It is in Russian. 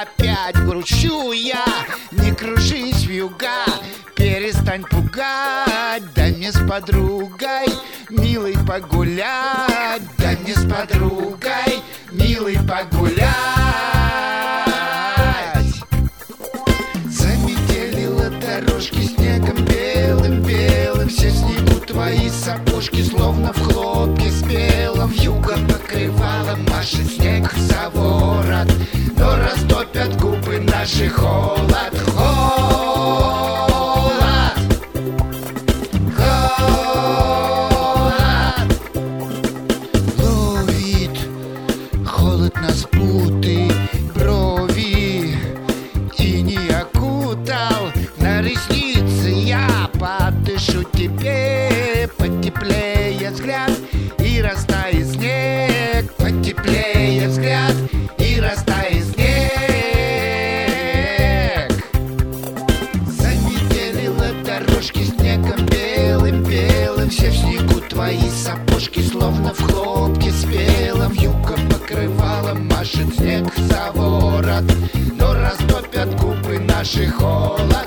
опять грущу я. Не кружись вьюга, перестань пугать. Дай мне с подругой, милый, погулять. Дай мне с подругой, милый, погулять. Заметелила дорожки снегом белым-белым. Все снимут твои сапожки, словно в хлопке спелом. Вьюга покрывалом машет снег за ворот, но растопят губы наши холод. Холод, холод. Ловит холод нас путы, брови и не окутал. На ресницы я подышу тебе, потеплее взгляд и растает снег. Потеплее взгляд и растает снег. Заметелила дорожки снегом белым-белым. Все в снегу твои сапожки, словно в хлопке спелом. Вьюга покрывалом машет снег за ворот, но растопят губы наши холод.